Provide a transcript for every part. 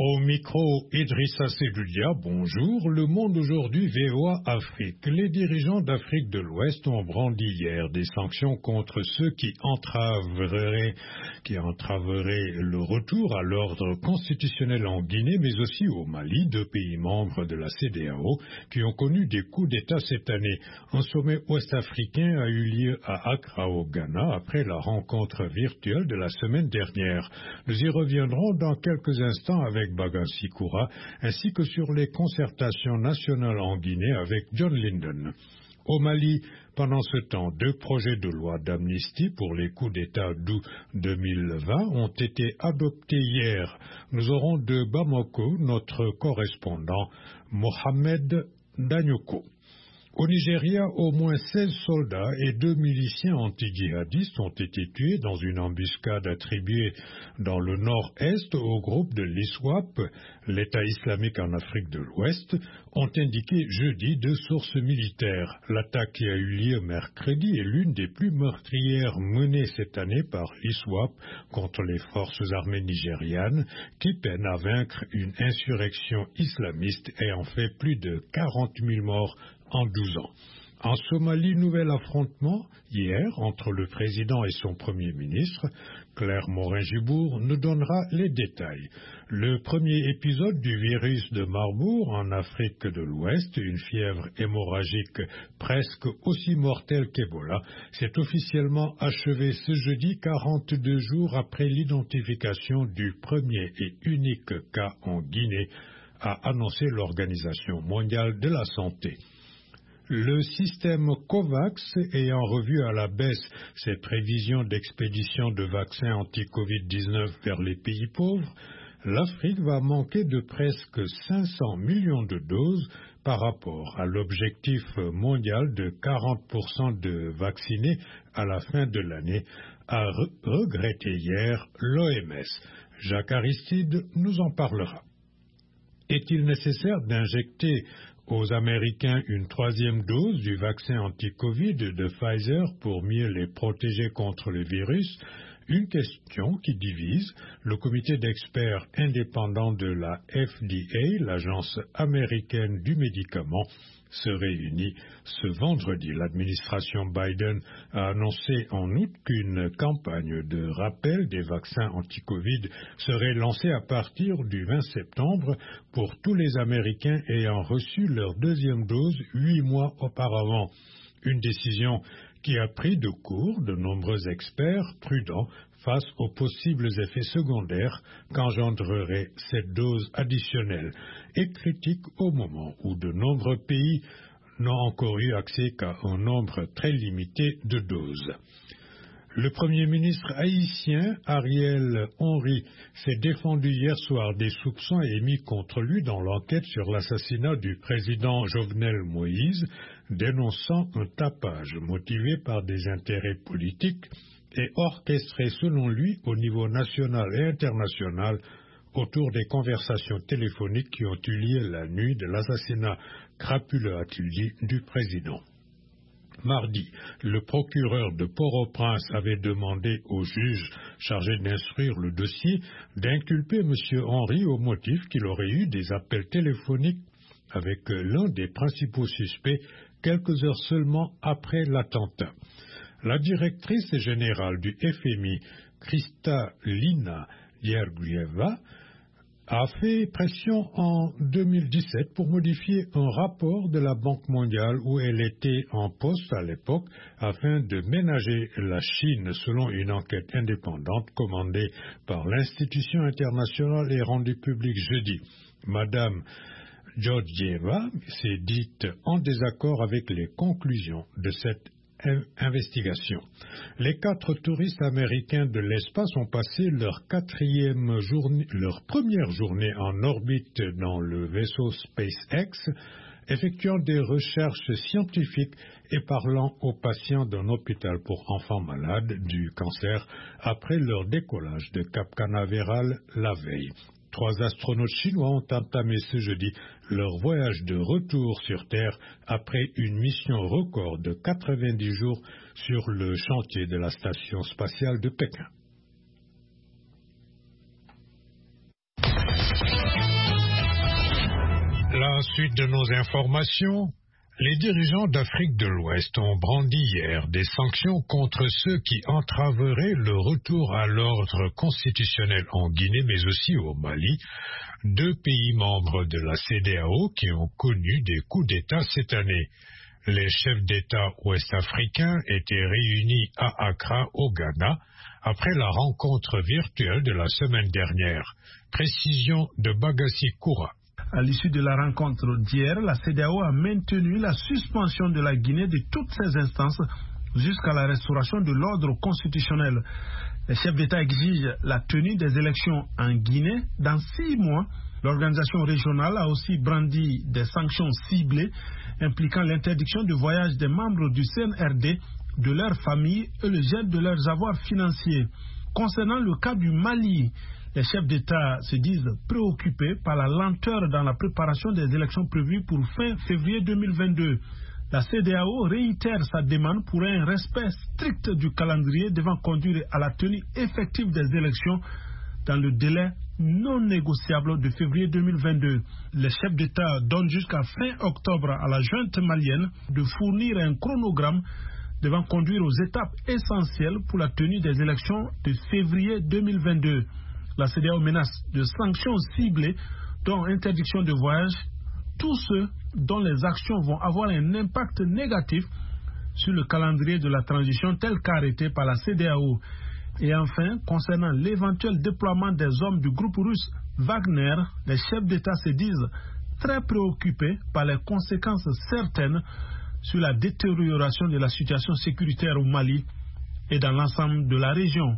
Au micro, Idrissa Seloudia, bonjour. Le Monde aujourd'hui, VOA Afrique. Les dirigeants d'Afrique de l'Ouest ont brandi hier des sanctions contre ceux qui entraveraient le retour à l'ordre constitutionnel en Guinée, mais aussi au Mali, deux pays membres de la CEDEAO, qui ont connu des coups d'État cette année. Un sommet ouest-africain a eu lieu à Accra, au Ghana, après la rencontre virtuelle de la semaine dernière. Nous y reviendrons dans quelques instants avec Bagassi Koura, ainsi que sur les concertations nationales en Guinée avec John Linden. Au Mali, pendant ce temps, deux projets de loi d'amnistie pour les coups d'État d'août 2020 ont été adoptés hier. Nous aurons de Bamako notre correspondant Mohamed Danyoko. Au Nigeria, au moins 16 soldats et 2 miliciens anti-djihadistes ont été tués dans une embuscade attribuée dans le nord-est au groupe de l'ISWAP, l'État islamique en Afrique de l'Ouest, ont indiqué jeudi deux sources militaires. L'attaque qui a eu lieu mercredi est l'une des plus meurtrières menées cette année par l'ISWAP contre les forces armées nigérianes qui peinent à vaincre une insurrection islamiste ayant fait plus de 40 000 morts en 12 ans. En Somalie, nouvel affrontement hier entre le président et son premier ministre. Claire Morin-Gibour nous donnera les détails. Le premier épisode du virus de Marburg en Afrique de l'Ouest, une fièvre hémorragique presque aussi mortelle qu'Ebola, s'est officiellement achevé ce jeudi, 42 jours après l'identification du premier et unique cas en Guinée, a annoncé l'Organisation mondiale de la santé. Le système COVAX ayant revu à la baisse ses prévisions d'expédition de vaccins anti-Covid-19 vers les pays pauvres, l'Afrique va manquer de presque 500 millions de doses par rapport à l'objectif mondial de 40% de vaccinés à la fin de l'année, a regretté hier l'OMS. Jacques Aristide nous en parlera. Est-il nécessaire d'injecter aux Américains une troisième dose du vaccin anti-Covid de Pfizer pour mieux les protéger contre le virus? Une question qui divise. Le comité d'experts indépendant de la FDA, l'agence américaine du médicament, se réunit ce vendredi. L'administration Biden a annoncé en août qu'une campagne de rappel des vaccins anti-Covid serait lancée à partir du 20 septembre pour tous les Américains ayant reçu leur deuxième dose 8 mois auparavant. Une décision qui a pris de court de nombreux experts prudents face aux possibles effets secondaires qu'engendrerait cette dose additionnelle et critique au moment où de nombreux pays n'ont encore eu accès qu'à un nombre très limité de doses. Le Premier ministre haïtien Ariel Henry s'est défendu hier soir des soupçons émis contre lui dans l'enquête sur l'assassinat du président Jovenel Moïse, dénonçant un tapage motivé par des intérêts politiques et orchestré selon lui au niveau national et international autour des conversations téléphoniques qui ont eu lieu la nuit de l'assassinat crapuleux, a-t-il dit, du président. Mardi, le procureur de Port-au-Prince avait demandé au juge chargé d'instruire le dossier d'inculper M. Henry au motif qu'il aurait eu des appels téléphoniques avec l'un des principaux suspects quelques heures seulement après l'attentat. La directrice générale du FMI, Kristalina Georgieva, a fait pression en 2017 pour modifier un rapport de la Banque mondiale où elle était en poste à l'époque afin de ménager la Chine selon une enquête indépendante commandée par l'institution internationale et rendue publique jeudi. Madame Georgieva s'est dite en désaccord avec les conclusions de cette investigation. Les 4 touristes américains de l'espace ont passé leur première journée en orbite dans le vaisseau SpaceX, effectuant des recherches scientifiques et parlant aux patients d'un hôpital pour enfants malades du cancer après leur décollage de Cap Canaveral la veille. 3 astronautes chinois ont entamé ce jeudi leur voyage de retour sur Terre après une mission record de 90 jours sur le chantier de la station spatiale de Pékin. la suite de nos informations, les dirigeants d'Afrique de l'Ouest ont brandi hier des sanctions contre ceux qui entraveraient le retour à l'ordre constitutionnel en Guinée, mais aussi au Mali, deux pays membres de la CEDEAO qui ont connu des coups d'État cette année. Les chefs d'État ouest-africains étaient réunis à Accra, au Ghana, après la rencontre virtuelle de la semaine dernière. Précision de Bagassi Koura. À l'issue de la rencontre d'hier, la CEDEAO a maintenu la suspension de la Guinée de toutes ses instances jusqu'à la restauration de l'ordre constitutionnel. Les chefs d'État exigent la tenue des élections en Guinée dans 6 mois. L'organisation régionale a aussi brandi des sanctions ciblées impliquant l'interdiction de voyage des membres du CNRD, de leurs familles et le gel de leurs avoirs financiers. Concernant le cas du Mali, les chefs d'État se disent préoccupés par la lenteur dans la préparation des élections prévues pour fin février 2022. La CEDEAO réitère sa demande pour un respect strict du calendrier devant conduire à la tenue effective des élections dans le délai non négociable de février 2022. Les chefs d'État donnent jusqu'à fin octobre à la junte malienne de fournir un chronogramme devant conduire aux étapes essentielles pour la tenue des élections de février 2022. La CEDEAO menace de sanctions ciblées, dont interdiction de voyage, tous ceux dont les actions vont avoir un impact négatif sur le calendrier de la transition tel qu'arrêté par la CEDEAO. Et enfin, concernant l'éventuel déploiement des hommes du groupe russe Wagner, les chefs d'État se disent très préoccupés par les conséquences certaines sur la détérioration de la situation sécuritaire au Mali et dans l'ensemble de la région.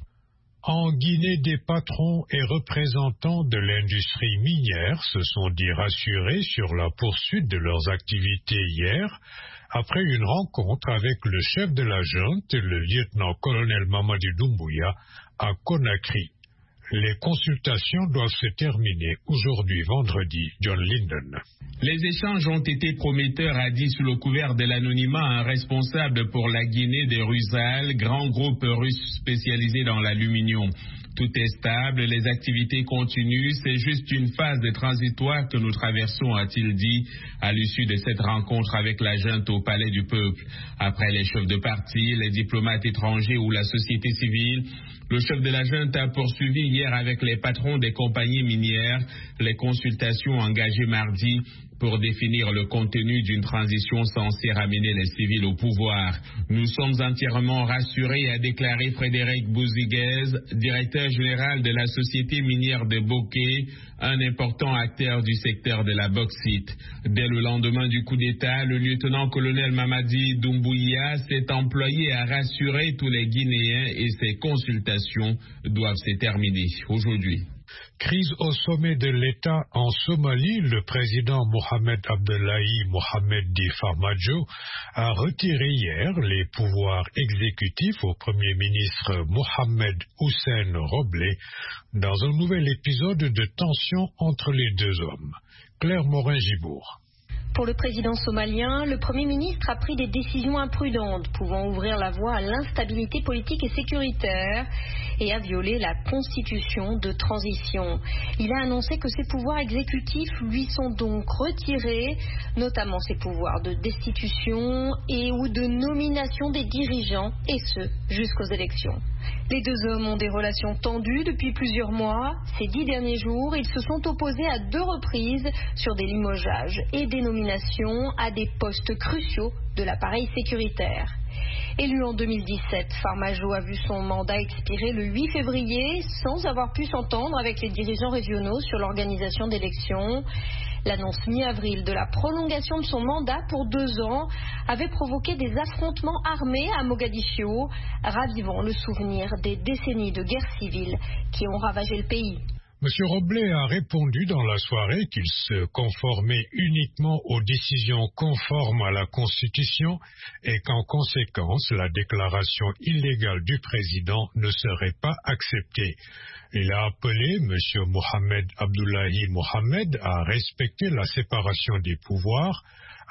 En Guinée, des patrons et représentants de l'industrie minière se sont dit rassurés sur la poursuite de leurs activités hier, après une rencontre avec le chef de la junte, le lieutenant-colonel Mamadi Doumbouya, à Conakry. Les consultations doivent se terminer aujourd'hui, vendredi. John Linden. Les échanges ont été prometteurs, a dit sous le couvert de l'anonymat un responsable pour la Guinée de Rusal, grand groupe russe spécialisé dans l'aluminium. Tout est stable, les activités continuent, c'est juste une phase de transitoire que nous traversons, a-t-il dit, à l'issue de cette rencontre avec la junte au Palais du Peuple. Après les chefs de parti, les diplomates étrangers ou la société civile, le chef de la junte a poursuivi hier avec les patrons des compagnies minières les consultations engagées mardi pour définir le contenu d'une transition censée ramener les civils au pouvoir. Nous sommes entièrement rassurés, a déclaré Frédéric Bouziguez, directeur général de la société minière de Bokeh, un important acteur du secteur de la bauxite. Dès le lendemain du coup d'État, le lieutenant-colonel Mamadi Doumbouya s'est employé à rassurer tous les Guinéens et ces consultations doivent se terminer aujourd'hui. Crise au sommet de l'État en Somalie, le président Mohamed Abdullahi Mohamed Di Farmajo a retiré hier les pouvoirs exécutifs au premier ministre Mohamed Hussein Roble dans un nouvel épisode de tension entre les deux hommes. Claire Morin-Gibourg. Pour le président somalien, le Premier ministre a pris des décisions imprudentes pouvant ouvrir la voie à l'instabilité politique et sécuritaire et a violé la constitution de transition. Il a annoncé que ses pouvoirs exécutifs lui sont donc retirés, notamment ses pouvoirs de destitution et ou de nomination des dirigeants, et ce, jusqu'aux élections. Les deux hommes ont des relations tendues depuis plusieurs mois. Ces 10 derniers jours, ils se sont opposés à 2 reprises sur des limogeages et des nominations à des postes cruciaux de l'appareil sécuritaire. Élu en 2017, Farmajo a vu son mandat expirer le 8 février sans avoir pu s'entendre avec les dirigeants régionaux sur l'organisation d'élections. L'annonce mi-avril de la prolongation de son mandat pour 2 ans avait provoqué des affrontements armés à Mogadiscio, ravivant le souvenir des décennies de guerre civile qui ont ravagé le pays. M. Roble a répondu dans la soirée qu'il se conformait uniquement aux décisions conformes à la Constitution et qu'en conséquence, la déclaration illégale du président ne serait pas acceptée. Il a appelé M. Mohamed Abdullahi Mohamed à respecter la séparation des pouvoirs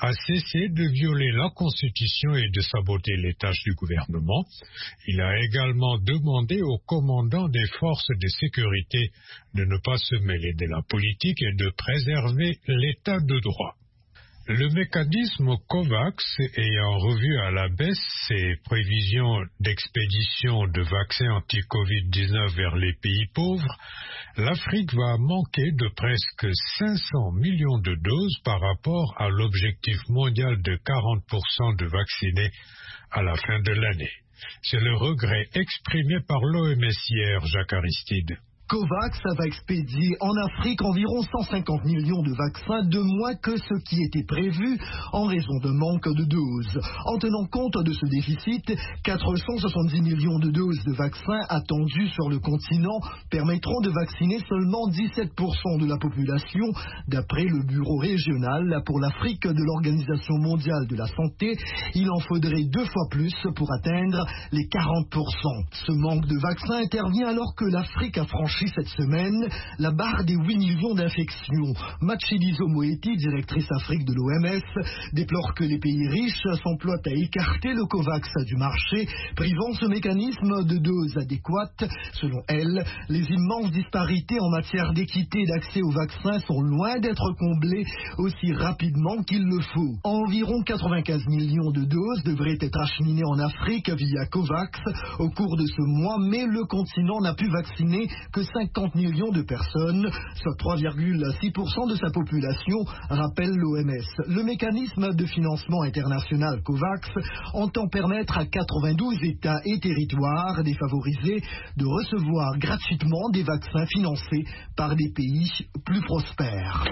a cessé de violer la Constitution et de saboter les tâches du gouvernement. Il a également demandé aux commandants des forces de sécurité de ne pas se mêler de la politique et de préserver l'état de droit. Le mécanisme COVAX ayant revu à la baisse ses prévisions d'expédition de vaccins anti-Covid-19 vers les pays pauvres, l'Afrique va manquer de presque 500 millions de doses par rapport à l'objectif mondial de 40% de vaccinés à la fin de l'année. C'est le regret exprimé par l'OMS hier, Jacques Aristide. COVAX va expédier en Afrique environ 150 millions de vaccins de moins que ce qui était prévu en raison de manque de doses. En tenant compte de ce déficit, 470 millions de doses de vaccins attendues sur le continent permettront de vacciner seulement 17% de la population, d'après le bureau régional pour l'Afrique de l'Organisation mondiale de la santé. Il en faudrait 2 fois plus pour atteindre les 40%. Ce manque de vaccins intervient alors que l'Afrique a franchi cette semaine la barre des 8 millions d'infections. Matshidiso Moeti, directrice Afrique de l'OMS, déplore que les pays riches s'emploient à écarter le COVAX du marché, privant ce mécanisme de doses adéquates. Selon elle, les immenses disparités en matière d'équité d'accès aux vaccins sont loin d'être comblées aussi rapidement qu'il le faut. Environ 95 millions de doses devraient être acheminées en Afrique via COVAX au cours de ce mois, mais le continent n'a pu vacciner que 50 millions de personnes, soit 3,6% de sa population, rappelle l'OMS. Le mécanisme de financement international COVAX entend permettre à 92 États et territoires défavorisés de recevoir gratuitement des vaccins financés par des pays plus prospères.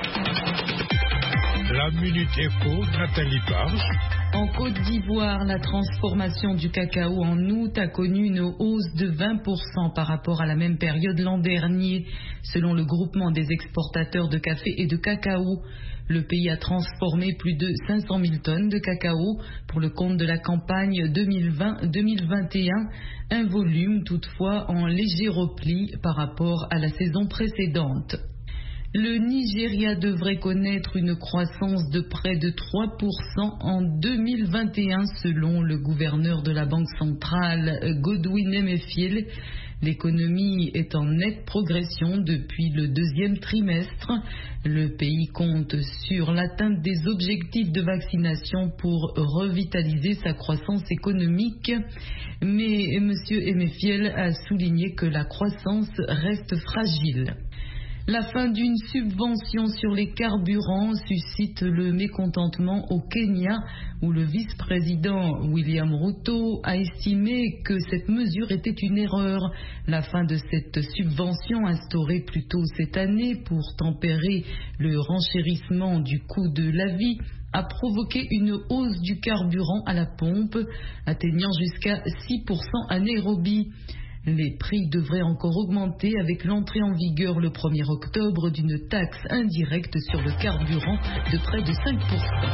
La Minute Éco, Nathalie Barge. En Côte d'Ivoire, la transformation du cacao en août a connu une hausse de 20% par rapport à la même période l'an dernier, selon le groupement des exportateurs de café et de cacao. Le pays a transformé plus de 500 000 tonnes de cacao pour le compte de la campagne 2020-2021, un volume toutefois en léger repli par rapport à la saison précédente. Le Nigeria devrait connaître une croissance de près de 3% en 2021 selon le gouverneur de la Banque centrale Godwin Emefiele. L'économie est en nette progression depuis le 2e trimestre. Le pays compte sur l'atteinte des objectifs de vaccination pour revitaliser sa croissance économique. Mais M. Emefiele a souligné que la croissance reste fragile. La fin d'une subvention sur les carburants suscite le mécontentement au Kenya, où le vice-président William Ruto a estimé que cette mesure était une erreur. La fin de cette subvention instaurée plus tôt cette année pour tempérer le renchérissement du coût de la vie a provoqué une hausse du carburant à la pompe, atteignant jusqu'à 6% à Nairobi. Les prix devraient encore augmenter avec l'entrée en vigueur le 1er octobre d'une taxe indirecte sur le carburant de près de 5%.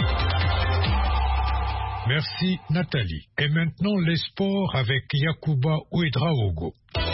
Merci Nathalie. Et maintenant les sports avec Yacouba Ouedraogo.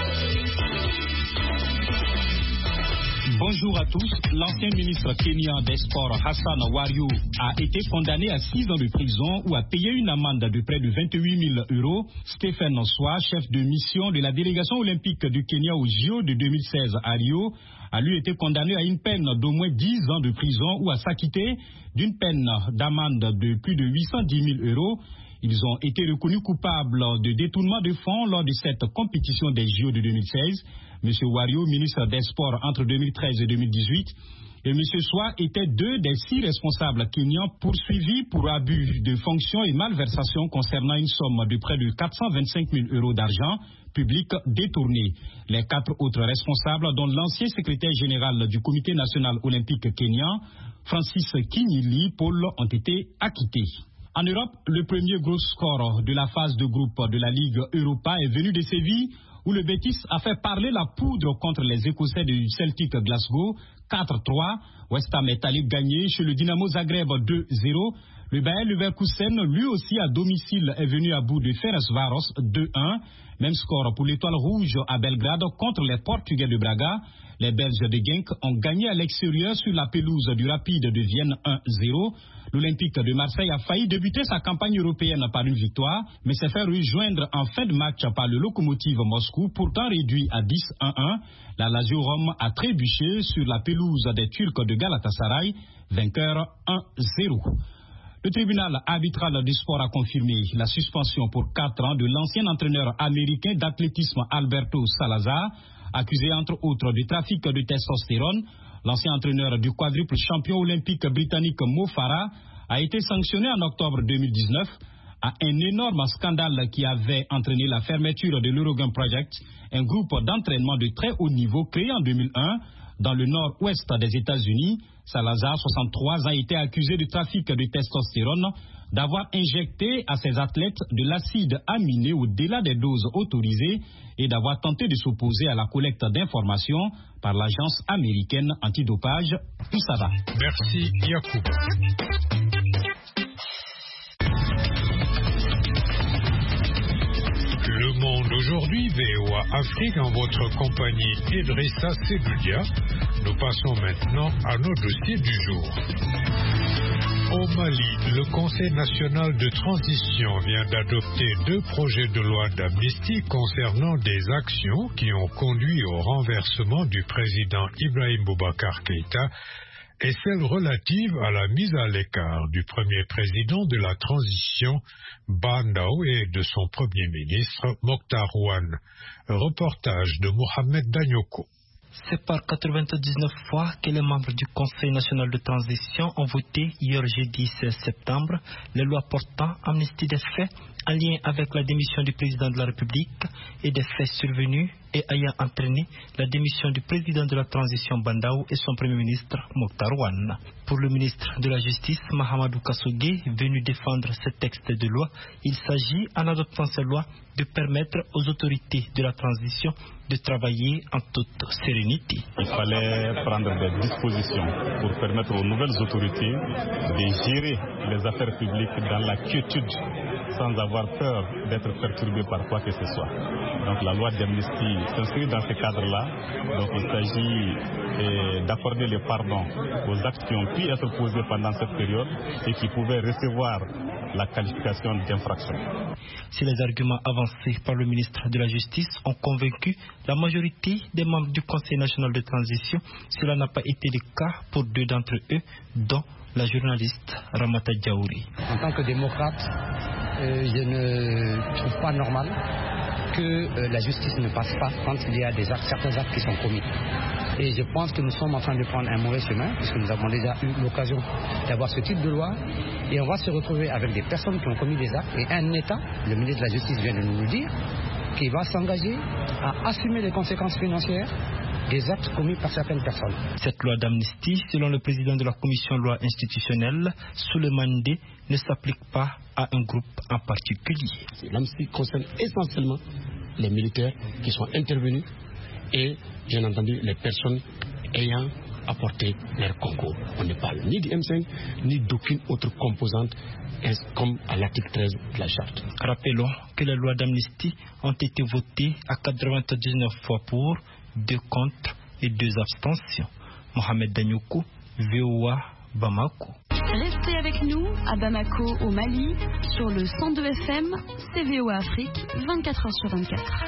Bonjour à tous. L'ancien ministre kenyan des Sports Hassan Wario a été condamné à 6 ans de prison ou à payer une amende de près de 28 000 €. Stephen Nswa, chef de mission de la délégation olympique du Kenya aux JO de 2016 à Rio, a lui été condamné à une peine d'au moins 10 ans de prison ou à s'acquitter d'une peine d'amende de plus de 810 000 €. Ils ont été reconnus coupables de détournement de fonds lors de cette compétition des JO de 2016. M. Wario, ministre des Sports entre 2013 et 2018, et M. Nswa étaient 2 des 6 responsables kenyans poursuivis pour abus de fonction et malversation concernant une somme de près de 425 000 € d'argent public détourné. Les 4 autres responsables, dont l'ancien secrétaire général du Comité national olympique kenyan, Francis Kinyili Paul, ont été acquittés. En Europe, le premier gros score de la phase de groupe de la Ligue Europa est venu de Séville, où le Betis a fait parler la poudre contre les Écossais du Celtic Glasgow, 4-3. West Ham est allé gagner chez le Dynamo Zagreb 2-0. Le Bayer Leverkusen, lui aussi à domicile, est venu à bout de Ferencváros 2-1. Même score pour l'Étoile Rouge à Belgrade contre les Portugais de Braga. Les Belges de Genk ont gagné à l'extérieur sur la pelouse du Rapide de Vienne 1-0. L'Olympique de Marseille a failli débuter sa campagne européenne par une victoire, mais s'est fait rejoindre en fin de match par le Lokomotiv Moscou, pourtant réduit à 10-1. La Lazio Rome a trébuché sur la pelouse des Turcs de Galatasaray, vainqueur 1-0. Le tribunal arbitral du sport a confirmé la suspension pour 4 ans de l'ancien entraîneur américain d'athlétisme Alberto Salazar, accusé entre autres de trafic de testostérone. L'ancien entraîneur du quadruple champion olympique britannique Mo Farah a été sanctionné en octobre 2019 à un énorme scandale qui avait entraîné la fermeture de l'Eurogain Project, un groupe d'entraînement de très haut niveau créé en 2001 dans le nord-ouest des États-Unis. Salazar, 63 ans, a été accusé de trafic de testostérone, d'avoir injecté à ses athlètes de l'acide aminé au-delà des doses autorisées et d'avoir tenté de s'opposer à la collecte d'informations par l'agence américaine antidopage USADA. Merci Yacoub. Le Monde aujourd'hui, VOA Afrique, en votre compagnie Idrissa Seloudia. Nous passons maintenant à nos dossiers du jour. Au Mali, le Conseil national de transition vient d'adopter 2 projets de loi d'amnistie concernant des actions qui ont conduit au renversement du président Ibrahim Boubacar Keïta et celle relative à la mise à l'écart du premier président de la transition, Bandao, et de son premier ministre, Mokhtar Ouane. Reportage de Mohamed Danyoko. C'est par 99 fois que les membres du Conseil national de transition ont voté hier jeudi 16 septembre les lois portant amnistie des faits en lien avec la démission du président de la République et des faits survenus et ayant entraîné la démission du président de la transition Bandao et son premier ministre Mokhtar Ouane. Pour le ministre de la Justice, Mahamadou Kassogué, venu défendre ce texte de loi, il s'agit, en adoptant ces lois, de permettre aux autorités de la transition de travailler en toute sérénité. Il fallait prendre des dispositions pour permettre aux nouvelles autorités de gérer les affaires publiques dans la quiétude, sans avoir peur d'être perturbées par quoi que ce soit. Donc la loi d'amnistie s'inscrit dans ce cadre-là. Donc il s'agit d'accorder le pardon aux actes qui ont pu être posés pendant cette période et qui pouvaient recevoir la qualification d'infraction. Si les arguments avancés par le ministre de la Justice ont convaincu la majorité des membres du Conseil national de transition, cela n'a pas été le cas pour 2 d'entre eux, dont la journaliste Ramata Diaouri. En tant que démocrate, je ne trouve pas normal que la justice ne passe pas quand il y a certains actes qui sont commis. Et je pense que nous sommes en train de prendre un mauvais chemin, puisque nous avons déjà eu l'occasion d'avoir ce type de loi, et on va se retrouver avec des personnes qui ont commis des actes, et un État, le ministre de la Justice vient de nous le dire, qui va s'engager à assumer les conséquences financières des actes commis par certaines personnes. Cette loi d'amnistie, selon le président de la commission loi institutionnelle, Souleymane Dé, ne s'applique pas à un groupe en particulier. L'amnistie concerne essentiellement les militaires qui sont intervenus et, bien entendu, les personnes ayant apporté leur concours. On ne parle ni du M5, ni d'aucune autre composante, comme à l'article 13 de la charte. Rappelons que les lois d'amnistie ont été votées à 99 fois pour, 2 contre et 2 abstentions. Mohamed Danyoko, VOA, Bamako. Restez avec nous à Bamako, au Mali, sur le 102 FM, c'est VOA Afrique, 24h/24.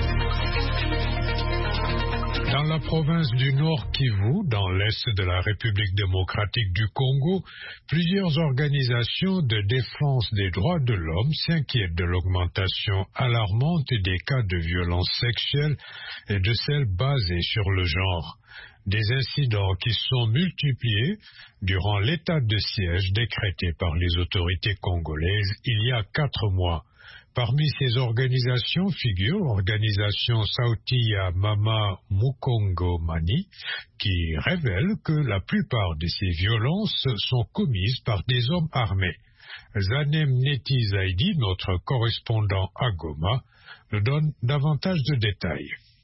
Dans la province du Nord Kivu, dans l'est de la République démocratique du Congo, plusieurs organisations de défense des droits de l'homme s'inquiètent de l'augmentation alarmante des cas de violences sexuelles et de celles basées sur le genre. Des incidents qui sont multipliés durant l'état de siège décrété par les autorités congolaises il y a 4 mois. Parmi ces organisations figure l'organisation Sauti Mama Mukongo Mani, qui révèle que la plupart de ces violences sont commises par des hommes armés. Zanem Neti Zaidi, notre correspondant à Goma, nous donne davantage de détails.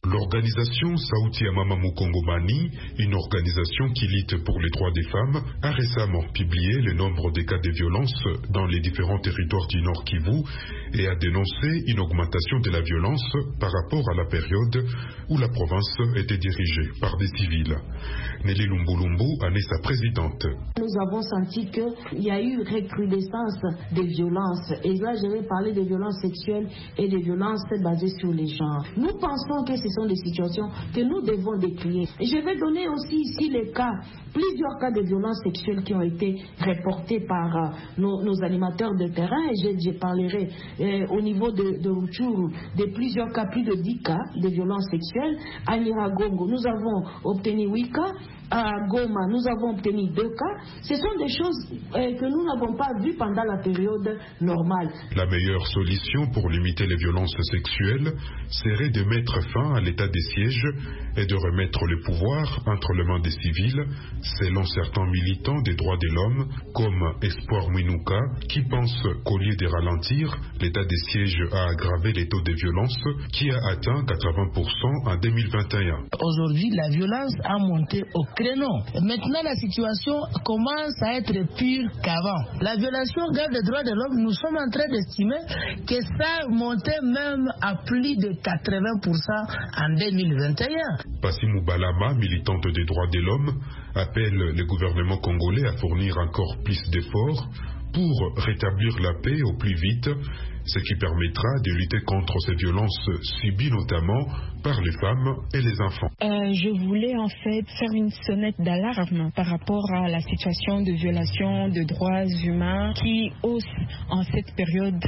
L'organisation Sauti ya Mama Mukongomani, une organisation qui lutte pour les droits des femmes, a récemment publié le nombre des cas de violence dans les différents territoires du Nord Kivu et a dénoncé une augmentation de la violence par rapport à la période où la province était dirigée par des civils. Nelly Lumbulumbu en est sa présidente. Nous avons senti qu'il y a eu recrudescence des violences. Et là, je vais parler des violences sexuelles et des violences basées sur les genres. Nous pensons que ce sont des situations que nous devons décrire. Et je vais donner aussi ici les cas, plusieurs cas de violences sexuelles qui ont été reportés par nos animateurs de terrain. Et je parlerai au niveau de Rutshuru de plusieurs cas, plus de 10 cas de violences sexuelles. À Nyiragongo, nous avons obtenu 8 cas. À Goma, nous avons obtenu 2 cas. Ce sont des choses que nous n'avons pas vues pendant la période normale. La meilleure solution pour limiter les violences sexuelles serait de mettre fin à l'état des sièges et de remettre le pouvoir entre les mains des civils, selon certains militants des droits de l'homme, comme Espoir Mwinuka, qui pense qu'au lieu de ralentir, l'état des sièges a aggravé les taux de violence qui a atteint 80% en 2021. Aujourd'hui, la violence a monté au créneau. Maintenant, la situation commence à être pire qu'avant. La violation garde des droits de l'homme, nous sommes en train d'estimer que ça montait même à plus de 80% en 2021. Passimou Balama, militante des droits de l'homme, appelle le gouvernement congolais à fournir encore plus d'efforts pour rétablir la paix au plus vite, ce qui permettra de lutter contre ces violences subies notamment par les femmes et les enfants. Je voulais en fait faire une sonnette d'alarme par rapport à la situation de violation de droits humains qui hausse en cette période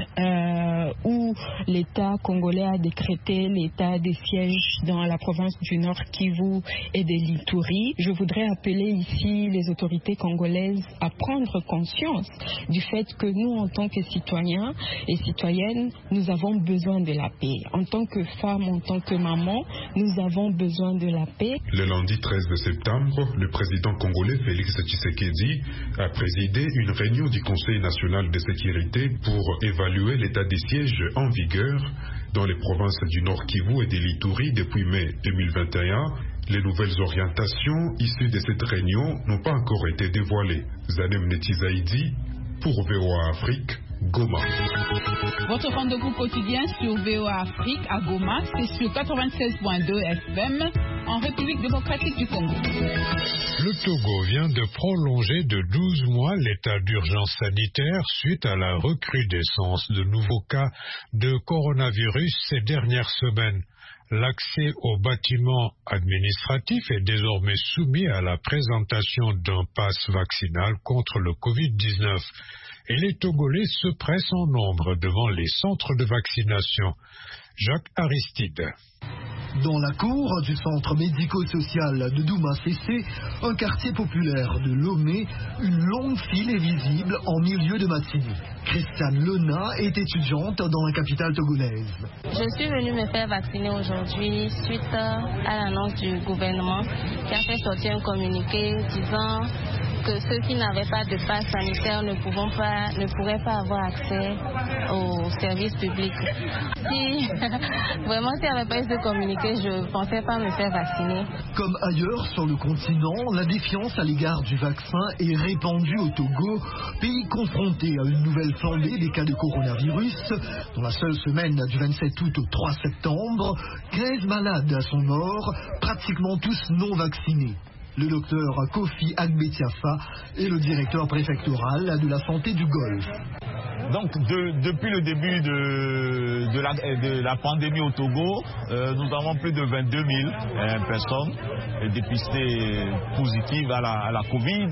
où l'État congolais a décrété l'état des sièges dans la province du Nord Kivu et de l'Ituri. Je voudrais appeler ici les autorités congolaises à prendre conscience du fait que nous, en tant que citoyens et citoyennes, nous avons besoin de la paix. En tant que femmes, en tant que mamans, nous avons besoin de la paix. Le lundi 13 septembre, le président congolais Félix Tshisekedi a présidé une réunion du Conseil national de sécurité pour évaluer l'état des sièges en vigueur dans les provinces du Nord Kivu et de l'Ituri depuis mai 2021. Les nouvelles orientations issues de cette réunion n'ont pas encore été dévoilées. Zanem Netizaïdi pour VOA Afrique, Goma. Votre rendez-vous quotidien sur VOA Afrique à Goma, c'est sur 96.2 FM en République démocratique du Congo. Le Togo vient de prolonger de 12 mois l'état d'urgence sanitaire suite à la recrudescence de nouveaux cas de coronavirus ces dernières semaines. L'accès aux bâtiments administratifs est désormais soumis à la présentation d'un pass vaccinal contre le Covid-19 et les Togolais se pressent en nombre devant les centres de vaccination. Jacques Aristide. Dans la cour du centre médico-social de Douma-Cessé, un quartier populaire de Lomé, une longue file est visible en milieu de matinée. Christiane Lena est étudiante dans la capitale togolaise. Je suis venue me faire vacciner aujourd'hui suite à l'annonce du gouvernement qui a fait sortir un communiqué disant que ceux qui n'avaient pas de passe sanitaire ne pourraient pas avoir accès aux services publics. Si vraiment s'il n'y avait pas eu ce communiqué, je ne pensais pas me faire vacciner. Comme ailleurs sur le continent, la défiance à l'égard du vaccin est répandue au Togo, pays confronté à une nouvelle flambée des cas de coronavirus. Dans la seule semaine du 27 août au 3 septembre, 15 malades sont morts, pratiquement tous non vaccinés. Le docteur Kofi Agbetiafa est le directeur préfectoral de la santé du Golfe. Donc depuis le début de la pandémie au Togo, nous avons plus de 22 000 personnes dépistées positives à la Covid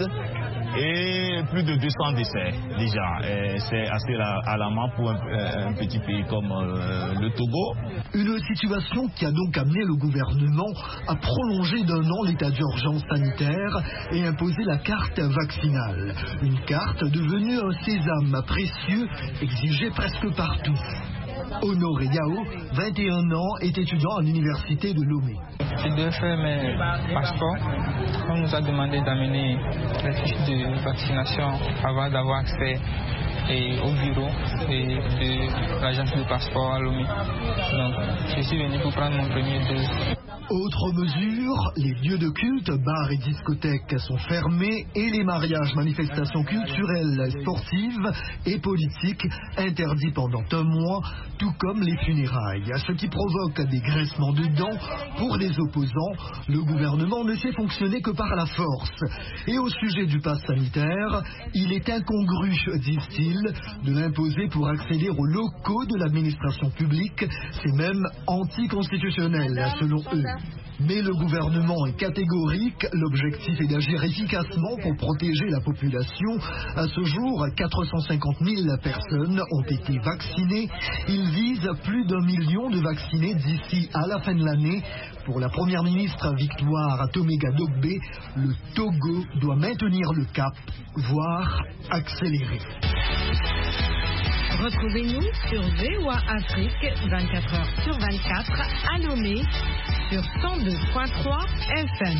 et plus de 200 décès déjà. C'est assez alarmant pour un petit pays comme le Togo. Une situation qui a donc amené le gouvernement à prolonger d'un an l'état d'urgence sanitaire et imposer la carte vaccinale. Une carte devenue un sésame précieux exigé presque partout. Honoré Yao, 21 ans, est étudiant à l'université de Lomé. Je devais faire mes passeports. On nous a demandé d'amener les fiches de vaccination avant d'avoir accès au bureau de l'agence de passeport à Lomé. Donc, je suis venu pour prendre mon premier dose. Autre mesure, les lieux de culte, bars et discothèques sont fermés et les mariages, manifestations culturelles, sportives et politiques interdits pendant un mois, tout comme les funérailles. Ce qui provoque des graissements de dents pour les opposants. Le gouvernement ne sait fonctionner que par la force. Et au sujet du pass sanitaire, il est incongru, disent-ils, de l'imposer pour accéder aux locaux de l'administration publique. C'est même anticonstitutionnel, selon eux. Mais le gouvernement est catégorique. L'objectif est d'agir efficacement pour protéger la population. À ce jour, 450 000 personnes ont été vaccinées. Il vise plus d'1 million de vaccinés d'ici à la fin de l'année. Pour la première ministre Victoire Toméga Dogbe, le Togo doit maintenir le cap, voire accélérer. Retrouvez-nous sur VOA Afrique 24h sur 24 à Lomé sur 102.3 FM.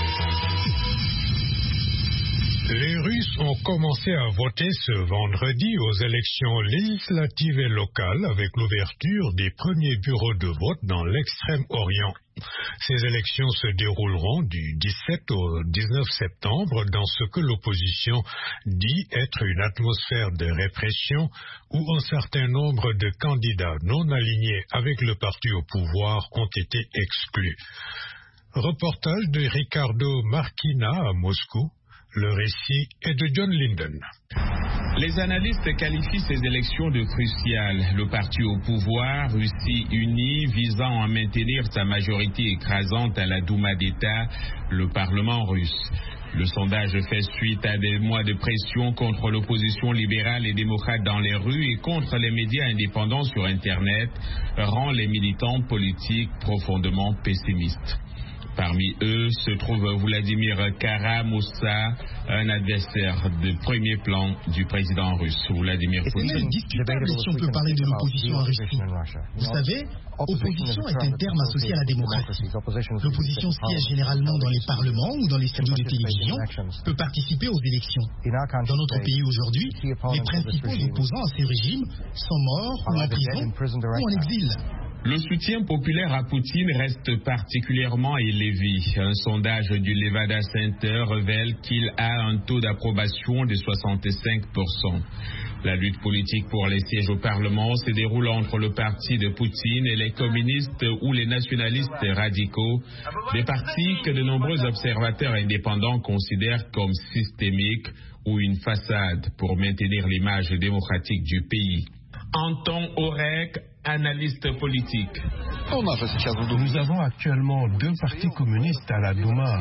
Les Russes ont commencé à voter ce vendredi aux élections législatives et locales avec l'ouverture des premiers bureaux de vote dans l'Extrême-Orient. Ces élections se dérouleront du 17 au 19 septembre dans ce que l'opposition dit être une atmosphère de répression où un certain nombre de candidats non alignés avec le parti au pouvoir ont été exclus. Reportage de Ricardo Marquina à Moscou. Le récit est de John Linden. Les analystes qualifient ces élections de cruciales. Le parti au pouvoir, Russie unie, visant à maintenir sa majorité écrasante à la Douma d'État, le Parlement russe. Le sondage fait suite à des mois de pression contre l'opposition libérale et démocrate dans les rues et contre les médias indépendants sur Internet, rend les militants politiques profondément pessimistes. Parmi eux se trouve Vladimir Kara-Murza, un adversaire de premier plan du président russe, Vladimir Poutine. C'est indiscutable si on peut parler de l'opposition en Russie. Vous savez, opposition est un terme associé à la démocratie. L'opposition siège généralement dans les parlements ou dans les studios de télévision, peut participer aux élections. Dans notre pays aujourd'hui, les principaux opposants à ces régimes sont morts ou en prison ou en exil. Le soutien populaire à Poutine reste particulièrement élevé. Un sondage du Levada Center révèle qu'il a un taux d'approbation de 65%. La lutte politique pour les sièges au Parlement se déroule entre le parti de Poutine et les communistes ou les nationalistes radicaux, des partis que de nombreux observateurs indépendants considèrent comme systémiques ou une façade pour maintenir l'image démocratique du pays. Anton Orek, analyste politique. Nous avons actuellement deux partis communistes à la Douma,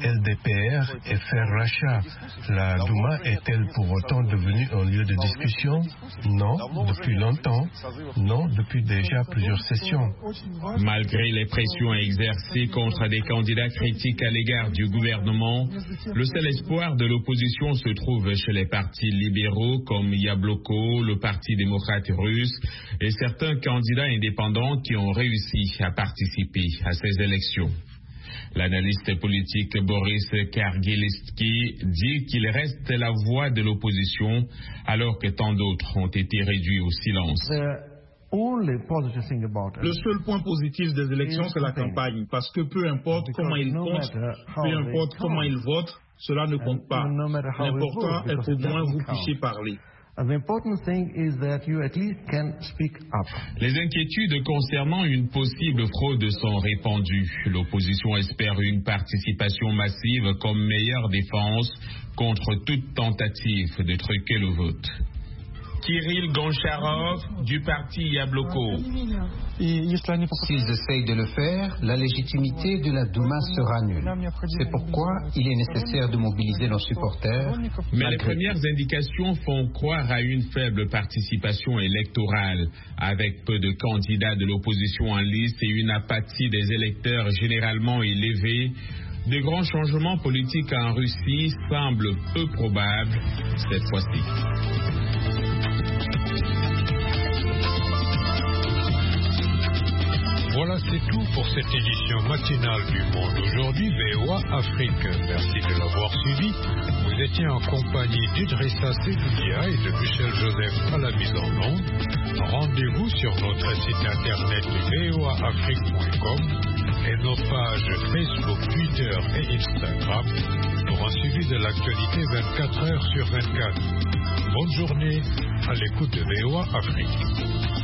LDPR et Faire Rachat. La Douma est-elle pour autant devenue un lieu de discussion? Non, depuis longtemps. Non, depuis déjà plusieurs sessions. Malgré les pressions exercées contre des candidats critiques à l'égard du gouvernement, le seul espoir de l'opposition se trouve chez les partis libéraux comme Yabloko, le Parti démocrate russe et certains candidats indépendants qui ont réussi à participer à ces élections. L'analyste politique Boris Kargilitsky dit qu'il reste la voix de l'opposition alors que tant d'autres ont été réduits au silence. Le seul point positif des élections, c'est la campagne, parce que peu importe comment ils comptent, peu importe comment ils votent, cela ne compte pas. L'important est qu'au moins vous puissiez parler. Les inquiétudes concernant une possible fraude sont répandues. L'opposition espère une participation massive comme meilleure défense contre toute tentative de truquer le vote. Kirill Goncharov du parti Yabloko. S'ils essayent de le faire, la légitimité de la Douma sera nulle. C'est pourquoi il est nécessaire de mobiliser nos supporters. Mais les premières indications font croire à une faible participation électorale, avec peu de candidats de l'opposition en liste et une apathie des électeurs généralement élevée. De grands changements politiques en Russie semblent peu probables cette fois-ci. Voilà, c'est tout pour cette édition matinale du Monde aujourd'hui, VOA Afrique. Merci de l'avoir suivi. Vous étiez en compagnie d'Idrissa Seloudia et de Michel Joseph à la mise en onde. Rendez-vous sur notre site internet voaafrique.com et nos pages Facebook, Twitter et Instagram pour un suivi de l'actualité 24 heures sur 24. Bonne journée à l'écoute de VOA Afrique.